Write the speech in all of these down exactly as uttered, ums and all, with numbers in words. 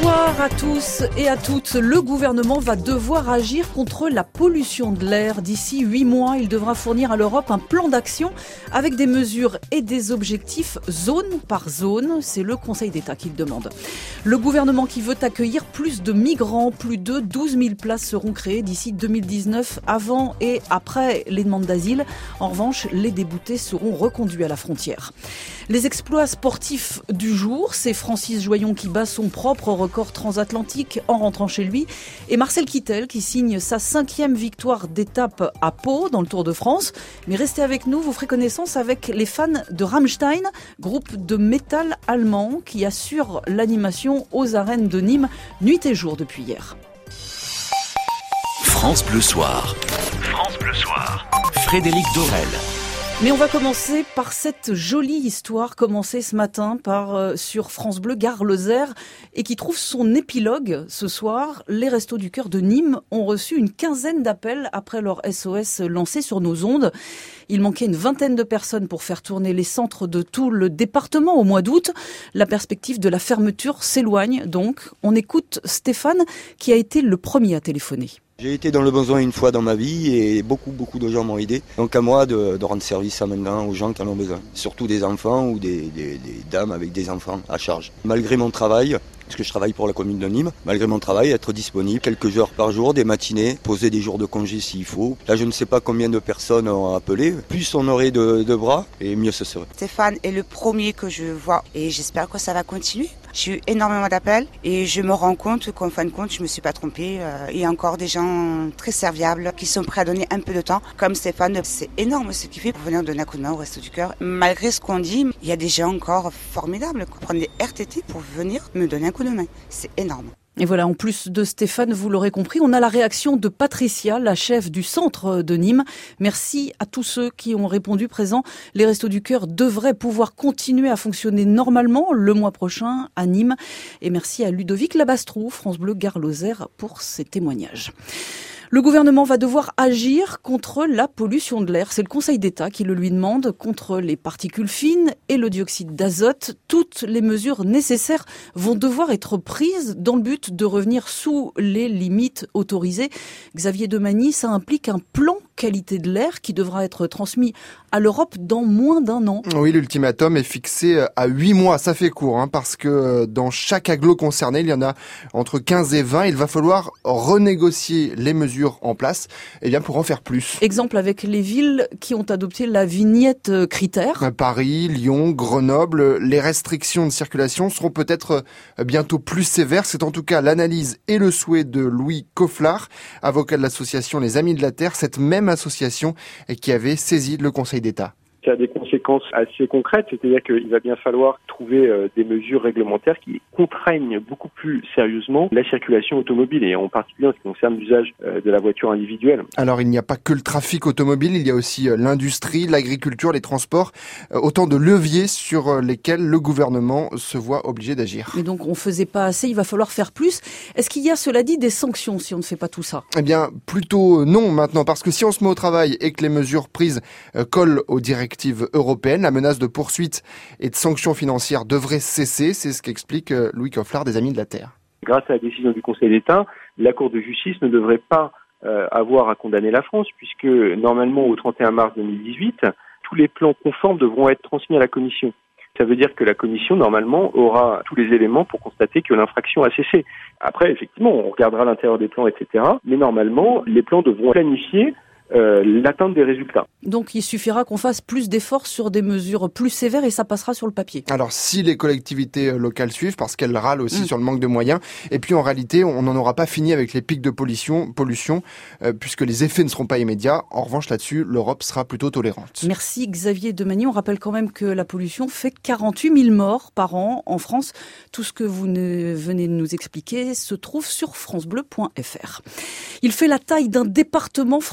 Bonsoir à tous et à toutes. Le gouvernement va devoir agir contre la pollution de l'air. D'ici huit mois, il devra fournir à l'Europe un plan d'action avec des mesures et des objectifs zone par zone. C'est le Conseil d'État qui le demande. Le gouvernement qui veut accueillir plus de migrants, plus de douze mille places seront créées d'ici deux mille dix-neuf, avant et après les demandes d'asile. En revanche, les déboutés seront reconduits à la frontière. Les exploits sportifs du jour, c'est Francis Joyon qui bat son propre record transatlantique en rentrant chez lui et Marcel Kittel qui signe sa cinquième victoire d'étape à Pau dans le Tour de France. Mais restez avec nous, vous ferez connaissance avec les fans de Rammstein, groupe de métal allemand qui assure l'animation aux arènes de Nîmes nuit et jour depuis hier. France Bleu Soir. France Bleu Soir. Frédéric Dorel. Mais on va commencer par cette jolie histoire commencée ce matin par euh, sur France Bleu Gare-Lozère et qui trouve son épilogue ce soir. Les Restos du Cœur de Nîmes ont reçu une quinzaine d'appels après leur S O S lancé sur nos ondes. Il manquait une vingtaine de personnes pour faire tourner les centres de tout le département au mois d'août. La perspective de la fermeture s'éloigne donc. On écoute Stéphane qui a été le premier à téléphoner. J'ai été dans le besoin une fois dans ma vie et beaucoup beaucoup de gens m'ont aidé. Donc à moi de, de rendre service à maintenant aux gens qui en ont besoin. Surtout des enfants ou des, des, des dames avec des enfants à charge. Malgré mon travail, parce que je travaille pour la commune de Nîmes, malgré mon travail, être disponible quelques heures par jour, des matinées, poser des jours de congé s'il faut. Là je ne sais pas combien de personnes ont appelé. Plus on aurait de, de bras et mieux ce serait. Stéphane est le premier que je vois et j'espère que ça va continuer. J'ai eu énormément d'appels et je me rends compte qu'en fin de compte, je ne me suis pas trompée. Il y a encore des gens très serviables qui sont prêts à donner un peu de temps. Comme Stéphane, c'est énorme ce qu'il fait pour venir donner un coup de main au Resto du Cœur. Malgré ce qu'on dit, il y a des gens encore formidables qui prennent des R T T pour venir me donner un coup de main. C'est énorme. Et voilà, en plus de Stéphane, vous l'aurez compris, on a la réaction de Patricia, la chef du centre de Nîmes. Merci à tous ceux qui ont répondu présents. Les Restos du Cœur devraient pouvoir continuer à fonctionner normalement le mois prochain à Nîmes. Et merci à Ludovic Labastrou, France Bleu Gare-Lozère, pour ces témoignages. Le gouvernement va devoir agir contre la pollution de l'air. C'est le Conseil d'État qui le lui demande, contre les particules fines et le dioxyde d'azote. Toutes les mesures nécessaires vont devoir être prises dans le but de revenir sous les limites autorisées. Xavier Demagny, ça implique un plan qualité de l'air qui devra être transmis à l'Europe dans moins d'un an. Oui, l'ultimatum est fixé à huit mois. Ça fait court, hein, parce que dans chaque agglo concerné, il y en a entre quinze et vingt. Il va falloir renégocier les mesures en place, eh bien pour en faire plus. Exemple avec les villes qui ont adopté la vignette critère. Paris, Lyon, Grenoble, les restrictions de circulation seront peut-être bientôt plus sévères. C'est en tout cas l'analyse et le souhait de Louis Cofflard, avocat de l'association Les Amis de la Terre, cette même association qui avait saisi le Conseil d'État. Ça a des conséquences assez concrètes, c'est-à-dire qu'il va bien falloir trouver euh, des mesures réglementaires qui contraignent beaucoup plus sérieusement la circulation automobile et en particulier en ce qui concerne l'usage euh, de la voiture individuelle. Alors il n'y a pas que le trafic automobile, il y a aussi euh, l'industrie, l'agriculture, les transports, euh, autant de leviers sur euh, lesquels le gouvernement se voit obligé d'agir. Mais donc on ne faisait pas assez, il va falloir faire plus. Est-ce qu'il y a, cela dit, des sanctions si on ne fait pas tout ça ? Eh bien plutôt non maintenant, parce que si on se met au travail et que les mesures prises euh, collent aux directives européenne, la menace de poursuites et de sanctions financières devrait cesser. C'est ce qu'explique Louis Cofflard des Amis de la Terre. Grâce à la décision du Conseil d'État, la Cour de justice ne devrait pas euh, avoir à condamner la France, puisque normalement au trente et un mars deux mille dix-huit, tous les plans conformes devront être transmis à la Commission. Ça veut dire que la Commission, normalement, aura tous les éléments pour constater que l'infraction a cessé. Après, effectivement, on regardera l'intérieur des plans, et cetera. Mais normalement, les plans devront planifier Euh, l'atteinte des résultats. Donc il suffira qu'on fasse plus d'efforts sur des mesures plus sévères et ça passera sur le papier. Alors si les collectivités locales suivent, parce qu'elles râlent aussi mmh. sur le manque de moyens, et puis en réalité on n'en aura pas fini avec les pics de pollution, pollution euh, puisque les effets ne seront pas immédiats. En revanche là-dessus, l'Europe sera plutôt tolérante. Merci Xavier Demagny. On rappelle quand même que la pollution fait quarante-huit mille morts par an en France. Tout ce que vous ne venez de nous expliquer se trouve sur francebleu point f r. Il fait la taille d'un département français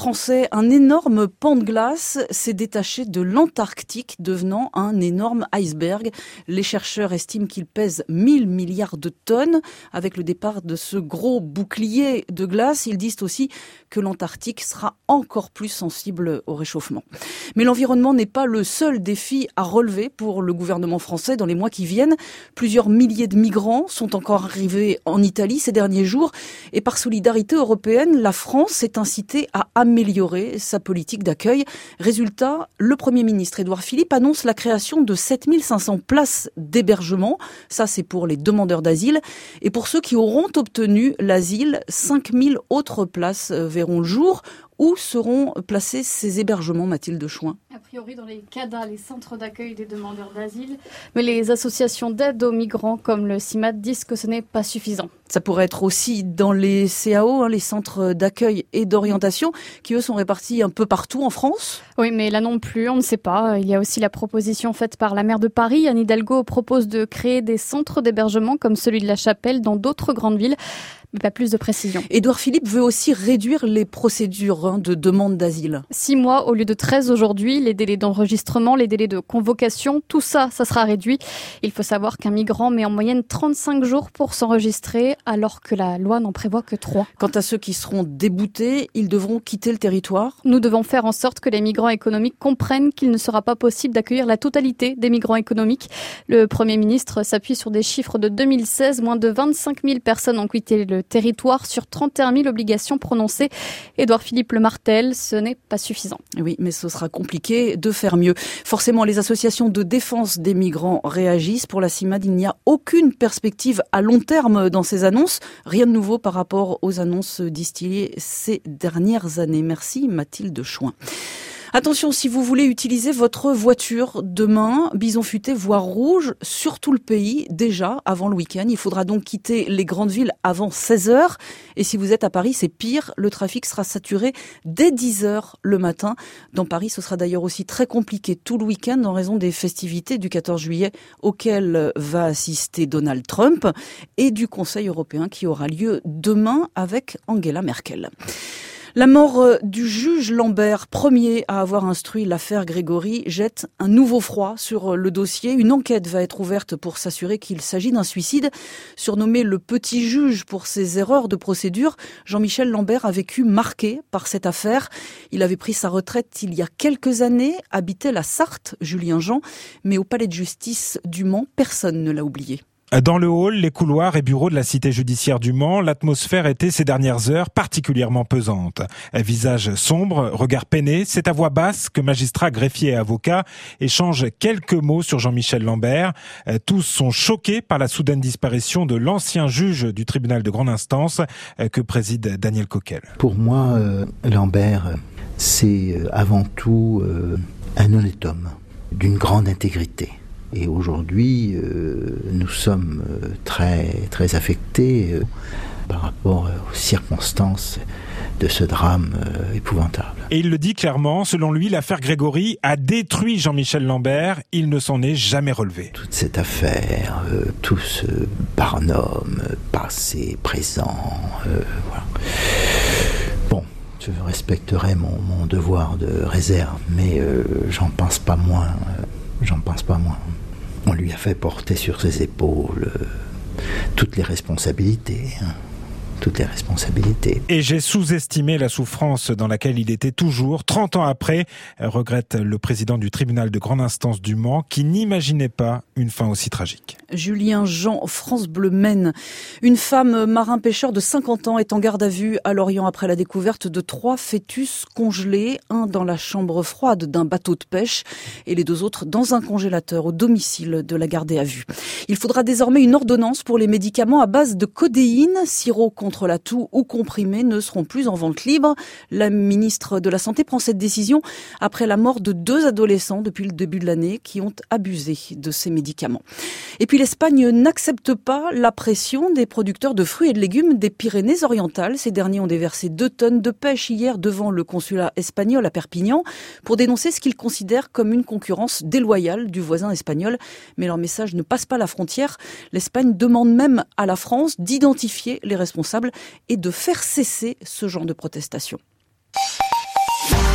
un énorme pan de glace s'est détaché de l'Antarctique, devenant un énorme iceberg. Les chercheurs estiment qu'il pèse mille milliards de tonnes. Avec le départ de ce gros bouclier de glace, ils disent aussi que l'Antarctique sera encore plus sensible au réchauffement. Mais l'environnement n'est pas le seul défi à relever pour le gouvernement français dans les mois qui viennent. Plusieurs milliers de migrants sont encore arrivés en Italie ces derniers jours. Et par solidarité européenne, la France s'est incitée à améliorer sa politique d'accueil. Résultat, le Premier ministre Édouard Philippe annonce la création de sept mille cinq cents places d'hébergement. Ça, c'est pour les demandeurs d'asile. Et pour ceux qui auront obtenu l'asile, cinq mille autres places verront le jour. Où seront placés ces hébergements, Mathilde Chouin ? A priori dans les C A D A, les centres d'accueil des demandeurs d'asile. Mais les associations d'aide aux migrants comme le C I M A T disent que ce n'est pas suffisant. Ça pourrait être aussi dans les C A O, hein, les centres d'accueil et d'orientation, qui eux sont répartis un peu partout en France. Oui, mais là non plus, on ne sait pas. Il y a aussi la proposition faite par la maire de Paris. Anne Hidalgo propose de créer des centres d'hébergement comme celui de La Chapelle dans d'autres grandes villes. Mais pas plus de précision. Édouard Philippe veut aussi réduire les procédures hein, de demande d'asile. Six mois au lieu de treize aujourd'hui, les délais d'enregistrement, les délais de convocation, tout ça, ça sera réduit. Il faut savoir qu'un migrant met en moyenne trente-cinq jours pour s'enregistrer, alors que la loi n'en prévoit que trois. Quant à ceux qui seront déboutés, ils devront quitter le territoire. Nous devons faire en sorte que les migrants économiques comprennent qu'il ne sera pas possible d'accueillir la totalité des migrants économiques. Le Premier ministre s'appuie sur des chiffres de deux mille seize, moins de vingt-cinq mille personnes ont quitté le territoire sur trente et un mille obligations prononcées. Édouard Philippe le martèle, ce n'est pas suffisant. Oui, mais ce sera compliqué de faire mieux. Forcément, les associations de défense des migrants réagissent. Pour la C I M A D, il n'y a aucune perspective à long terme dans ces annonces. Rien de nouveau par rapport aux annonces distillées ces dernières années. Merci Mathilde Chouin. Attention, si vous voulez utiliser votre voiture demain, Bison Futé voie rouge sur tout le pays, déjà avant le week-end. Il faudra donc quitter les grandes villes avant seize heures. Et si vous êtes à Paris, c'est pire. Le trafic sera saturé dès dix heures le matin. Dans Paris, ce sera d'ailleurs aussi très compliqué tout le week-end en raison des festivités du quatorze juillet auxquelles va assister Donald Trump et du Conseil européen qui aura lieu demain avec Angela Merkel. La mort du juge Lambert, premier à avoir instruit l'affaire Grégory, jette un nouveau froid sur le dossier. Une enquête va être ouverte pour s'assurer qu'il s'agit d'un suicide. Surnommé le petit juge pour ses erreurs de procédure, Jean-Michel Lambert a vécu marqué par cette affaire. Il avait pris sa retraite il y a quelques années, habitait la Sarthe, Julien Jean, mais au palais de justice du Mans, personne ne l'a oublié. Dans le hall, les couloirs et bureaux de la cité judiciaire du Mans, l'atmosphère était ces dernières heures particulièrement pesante. Visage sombre, regard peiné, c'est à voix basse que magistrats, greffiers et avocats échangent quelques mots sur Jean-Michel Lambert. Tous sont choqués par la soudaine disparition de l'ancien juge du tribunal de grande instance que préside Daniel Coquel. Pour moi, euh, Lambert, c'est avant tout euh, un honnête homme d'une grande intégrité. Et aujourd'hui, euh, nous sommes euh, très, très affectés euh, par rapport aux circonstances de ce drame euh, épouvantable. Et il le dit clairement, selon lui, l'affaire Grégory a détruit Jean-Michel Lambert. Il ne s'en est jamais relevé. Toute cette affaire, euh, tout ce barnum, passé, présent, euh, voilà. Bon, je respecterai mon, mon devoir de réserve, mais euh, j'en pense pas moins. Euh, j'en pense pas moins. On lui a fait porter sur ses épaules euh, toutes les responsabilités. Hein. toutes les responsabilités. Et j'ai sous-estimé la souffrance dans laquelle il était toujours, trente ans après, regrette le président du tribunal de grande instance du Mans, qui n'imaginait pas une fin aussi tragique. Julien Jean, France Bleu Maine. Une femme marin-pêcheur de cinquante ans est en garde à vue à Lorient après la découverte de trois fœtus congelés, un dans la chambre froide d'un bateau de pêche et les deux autres dans un congélateur au domicile de la gardée à vue. Il faudra désormais une ordonnance pour les médicaments à base de codéine, sirop contre la toux ou comprimés ne seront plus en vente libre. La ministre de la Santé prend cette décision après la mort de deux adolescents depuis le début de l'année qui ont abusé de ces médicaments. Et puis l'Espagne n'accepte pas la pression des producteurs de fruits et de légumes des Pyrénées-Orientales. Ces derniers ont déversé deux tonnes de pêche hier devant le consulat espagnol à Perpignan pour dénoncer ce qu'ils considèrent comme une concurrence déloyale du voisin espagnol. Mais leur message ne passe pas la frontière. L'Espagne demande même à la France d'identifier les responsables et de faire cesser ce genre de protestation.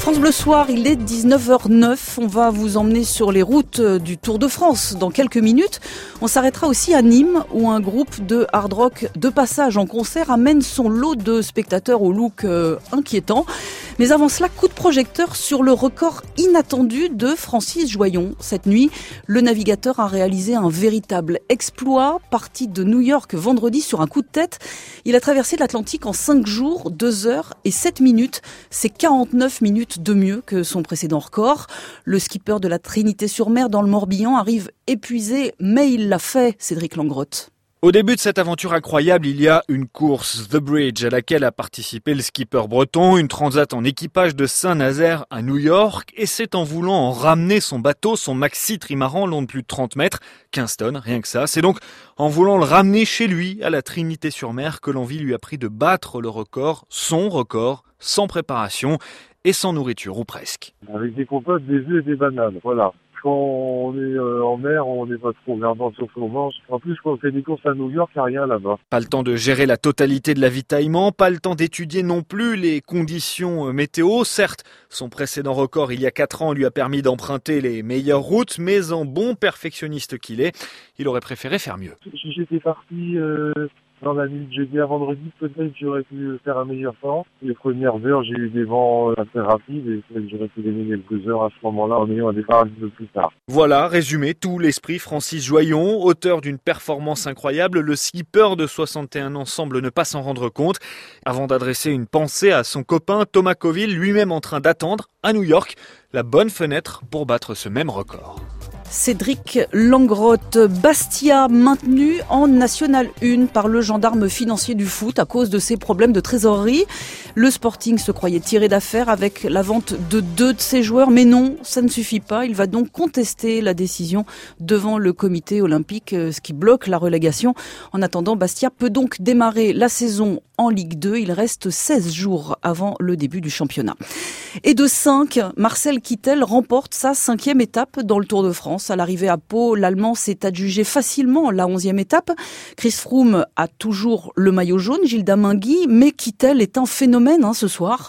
France Bleu Soir, il est dix-neuf heures neuf. On va vous emmener sur les routes du Tour de France dans quelques minutes. On s'arrêtera aussi à Nîmes où un groupe de hard rock de passage en concert amène son lot de spectateurs au look euh, inquiétant. Mais avant cela, coup de projecteur sur le record inattendu de Francis Joyon. Cette nuit, le navigateur a réalisé un véritable exploit. Parti de New York vendredi sur un coup de tête, il a traversé l'Atlantique en cinq jours, deux heures et sept minutes. C'est quarante-neuf minutes de mieux que son précédent record. Le skipper de la Trinité-sur-Mer dans le Morbihan arrive épuisé, mais il l'a fait, Cédric Langrotte. Au début de cette aventure incroyable, il y a une course, The Bridge, à laquelle a participé le skipper breton, une transat en équipage de Saint-Nazaire à New York, et c'est en voulant en ramener son bateau, son maxi trimaran long de plus de trente mètres, quinze tonnes, rien que ça. C'est donc en voulant le ramener chez lui, à la Trinité-sur-Mer, que l'envie lui a pris de battre le record, son record, sans préparation et sans nourriture, ou presque. Avec des compotes, des œufs et des bananes, voilà. Quand on est euh, en mer, on n'est pas trop regardant sur ce qu'on mange. En plus, quand on fait des courses à New York, il n'y a rien là-bas. Pas le temps de gérer la totalité de l'avitaillement, pas le temps d'étudier non plus les conditions météo. Certes, son précédent record il y a quatre ans lui a permis d'emprunter les meilleures routes, mais en bon perfectionniste qu'il est, il aurait préféré faire mieux. Si j'étais parti euh, dans la nuit de jeudi à vendredi, peut-être j'aurais pu faire un meilleur temps. Les premières heures, j'ai eu des vents assez rapides et peut-être j'aurais pu gagner quelques heures à ce moment-là en ayant un départ un peu plus tard. Voilà, résumé, tout l'esprit Francis Joyon, auteur d'une performance incroyable. Le skipper de soixante et un ans semble ne pas s'en rendre compte. Avant d'adresser une pensée à son copain Thomas Coville, lui-même en train d'attendre, à New York, la bonne fenêtre pour battre ce même record. Cédric Langrotte, Bastia maintenu en National un par le gendarme financier du foot à cause de ses problèmes de trésorerie. Le Sporting se croyait tiré d'affaire avec la vente de deux de ses joueurs, mais non, ça ne suffit pas. Il va donc contester la décision devant le comité olympique, ce qui bloque la relégation. En attendant, Bastia peut donc démarrer la saison en Ligue deux. Il reste seize jours avant le début du championnat. Et de cinq, Marcel Kittel remporte sa cinquième étape dans le Tour de France. À l'arrivée à Pau, l'Allemand s'est adjugé facilement la onzième étape. Chris Froome a toujours le maillot jaune, Gilda Mingui, mais Kittel est un phénomène hein, ce soir.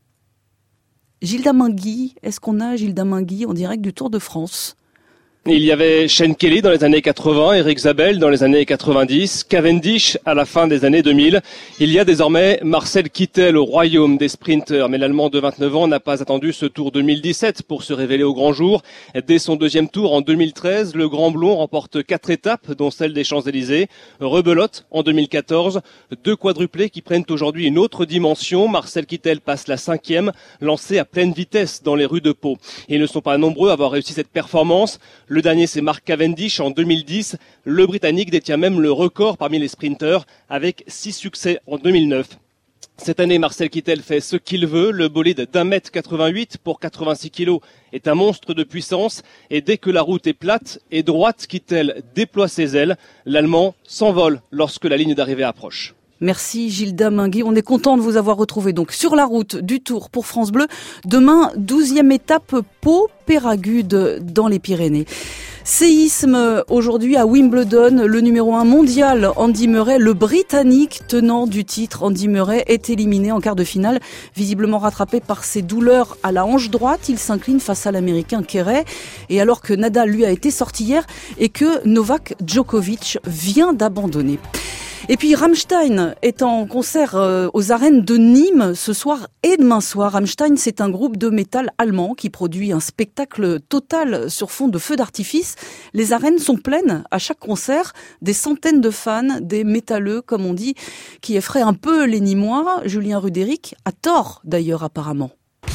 Gilda Mingui, est-ce qu'on a Gilda Mingui en direct du Tour de France ? Il y avait Shane Kelly dans les années quatre-vingts, Eric Zabel dans les années quatre-vingt-dix, Cavendish à la fin des années deux mille. Il y a désormais Marcel Kittel au royaume des sprinters. Mais l'Allemand de vingt-neuf ans n'a pas attendu ce Tour deux mille dix-sept pour se révéler au grand jour. Dès son deuxième tour en deux mille treize, le Grand Blond remporte quatre étapes, dont celle des Champs-Élysées. Rebelote en deux mille quatorze. Deux quadruplés qui prennent aujourd'hui une autre dimension. Marcel Kittel passe la cinquième, lancé à pleine vitesse dans les rues de Pau. Et ils ne sont pas nombreux à avoir réussi cette performance. Le dernier, c'est Mark Cavendish en deux mille dix. Le Britannique détient même le record parmi les sprinteurs avec six succès en deux mille neuf. Cette année, Marcel Kittel fait ce qu'il veut. Le bolide d'un mètre quatre-vingt-huit pour quatre-vingt-six kilos est un monstre de puissance. Et dès que la route est plate et droite, Kittel déploie ses ailes. L'Allemand s'envole lorsque la ligne d'arrivée approche. Merci Gilda Mingui. On est content de vous avoir retrouvé donc sur la route du Tour pour France Bleu. Demain, douzième étape Pau-Péragude dans les Pyrénées. Séisme aujourd'hui à Wimbledon. Le numéro un mondial, Andy Murray, le Britannique tenant du titre, Andy Murray, est éliminé en quart de finale. Visiblement rattrapé par ses douleurs à la hanche droite, il s'incline face à l'Américain Kerray. Et alors que Nadal lui a été sorti hier et que Novak Djokovic vient d'abandonner. Et puis Rammstein est en concert aux arènes de Nîmes ce soir et demain soir. Rammstein, c'est un groupe de métal allemand qui produit un spectacle total sur fond de feux d'artifice. Les arènes sont pleines à chaque concert. Des centaines de fans, des métalleux comme on dit, qui effraient un peu les Nîmois. Julien Rudéric a tort d'ailleurs apparemment.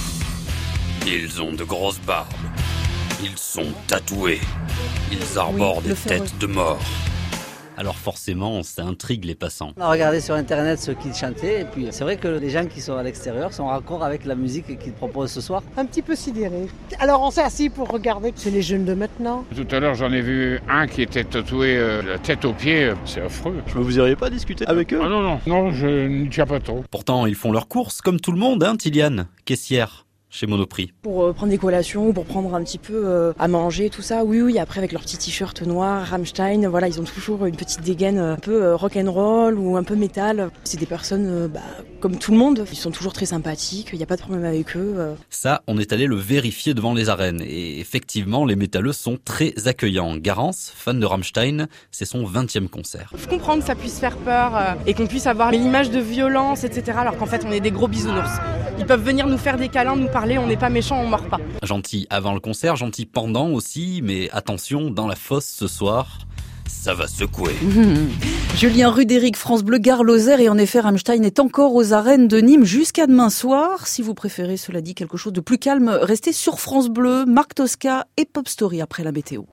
Ils ont de grosses barbes. Ils sont tatoués. Ils arborent oui, des têtes de mort. Alors forcément, ça intrigue les passants. On a regardé sur internet ceux qui chantaient et puis c'est vrai que les gens qui sont à l'extérieur sont raccord avec la musique qu'ils proposent ce soir. Un petit peu sidéré. Alors on s'est assis pour regarder. C'est les jeunes de maintenant. Tout à l'heure j'en ai vu un qui était tatoué euh, la tête aux pieds. C'est affreux. Mais vous n'iriez pas discuter avec eux? Ah non, non, non, je n'y tiens pas trop. Pourtant ils font leurs courses comme tout le monde, hein, Tiliane, caissière. chez Monoprix. Pour euh, prendre des collations, pour prendre un petit peu euh, à manger, tout ça. Oui, oui, après avec leur petit t-shirt noir, Rammstein, voilà, ils ont toujours une petite dégaine un peu euh, rock'n'roll ou un peu métal. C'est des personnes euh, bah, comme tout le monde, ils sont toujours très sympathiques, il n'y a pas de problème avec eux. Euh. Ça, on est allé le vérifier devant les arènes. Et effectivement, les métalleux sont très accueillants. Garance, fan de Rammstein, c'est son vingtième concert. Je comprends que ça puisse faire peur euh, et qu'on puisse avoir l'image de violence, et cetera. Alors qu'en fait, on est des gros bisounours. Ils peuvent venir nous faire des câlins, nous parler, on n'est pas méchants, on mord pas. Gentil avant le concert, gentil pendant aussi, mais attention, dans la fosse ce soir, ça va secouer. Mmh. Julien Rudéric, France Bleu, Gare-Lozère, et en effet, Rammstein est encore aux arènes de Nîmes jusqu'à demain soir. Si vous préférez, cela dit, quelque chose de plus calme, restez sur France Bleu, Marc Tosca et Pop Story après la météo.